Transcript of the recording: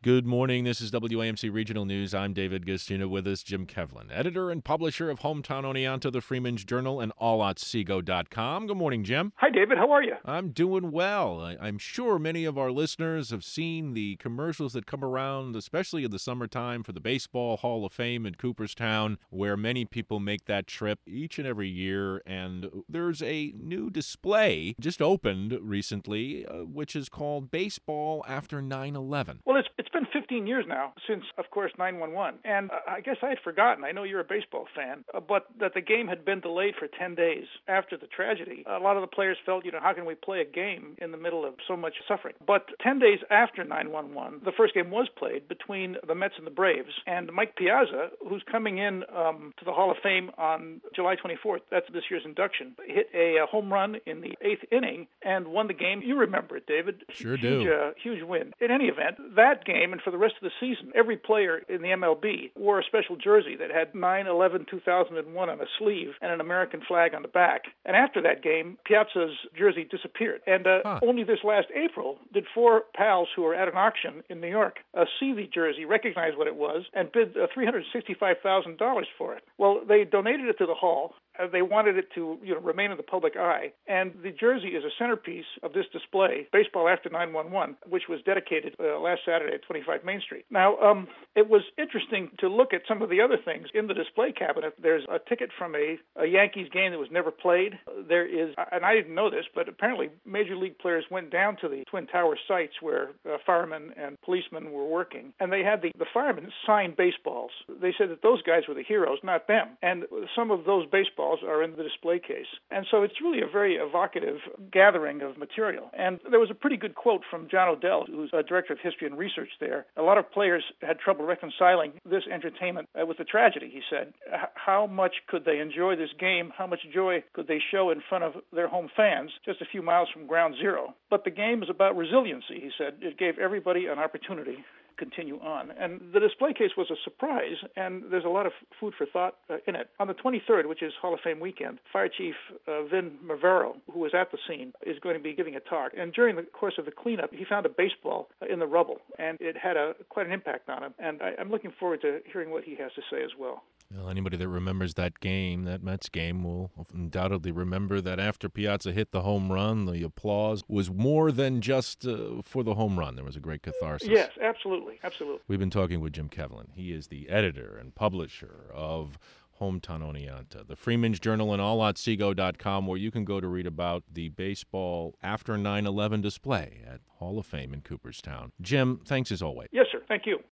Good morning. This is WAMC Regional News. I'm David Gustina. With us, Jim Kevlin, editor and publisher of Hometown Oneonta, the Freeman's Journal, and allotsego.com. Good morning, Jim. Hi, David. How are you? I'm doing well. I'm sure many of our listeners have seen the commercials that come around, especially in the summertime, for the Baseball Hall of Fame in Cooperstown, where many people make that trip each and every year. And there's a new display just opened recently, which is called Baseball After 9/11. Well, it's been 15 years now since, of course, 9/11. And I guess I had forgotten, I know you're a baseball fan, but that the game had been delayed for 10 days after the tragedy. A lot of the players felt, how can we play a game in the middle of so much suffering? But 10 days after 9/11, the first game was played between the Mets and the Braves. And Mike Piazza, who's coming in to the Hall of Fame on July 24th, that's this year's induction, hit a home run in the 8th inning and won the game. You remember it, David. Sure do. Huge win. In any event, that game and for the rest of the season, every player in the MLB wore a special jersey that had 9/11/2001 on a sleeve and an American flag on the back. And after that game, Piazza's jersey disappeared. And only this last April did four pals who were at an auction in New York see the jersey, recognize what it was, and bid $365,000 for it. Well, they donated it to the Hall. They wanted it to remain in the public eye. And the jersey is a centerpiece of this display, Baseball After 9/11, which was dedicated last Saturday at 25 Main Street. Now, it was interesting to look at some of the other things in the display cabinet. There's a ticket from a Yankees game that was never played. There is, and I didn't know this, but apparently Major League players went down to the Twin Tower sites where firemen and policemen were working, and they had the firemen sign baseballs. They said that those guys were the heroes, not them. And some of those baseballs are in the display case. And so it's really a very evocative gathering of material. And there was a pretty good quote from John Odell, who's a director of history and research there. A lot of players had trouble reconciling this entertainment with the tragedy, he said. How much could they enjoy this game? How much joy could they show in front of their home fans just a few miles from ground zero? But the game is about resiliency, he said. It gave everybody an opportunity continue on. And the display case was a surprise, and there's a lot of food for thought in it. On the 23rd, which is Hall of Fame weekend, Fire Chief Vin Mavero, who was at the scene, is going to be giving a talk. And during the course of the cleanup, he found a baseball in the rubble, and it had quite an impact on him. And I'm looking forward to hearing what he has to say as well. Well, anybody that remembers that game, that Mets game, will undoubtedly remember that after Piazza hit the home run, the applause was more than just for the home run. There was a great catharsis. Yes, absolutely. Absolutely. We've been talking with Jim Kevlin. He is the editor and publisher of Hometown Oneonta, the Freeman's Journal, and allotsego.com, where you can go to read about the Baseball After 9/11 display at Hall of Fame in Cooperstown. Jim, thanks as always. Yes, sir. Thank you.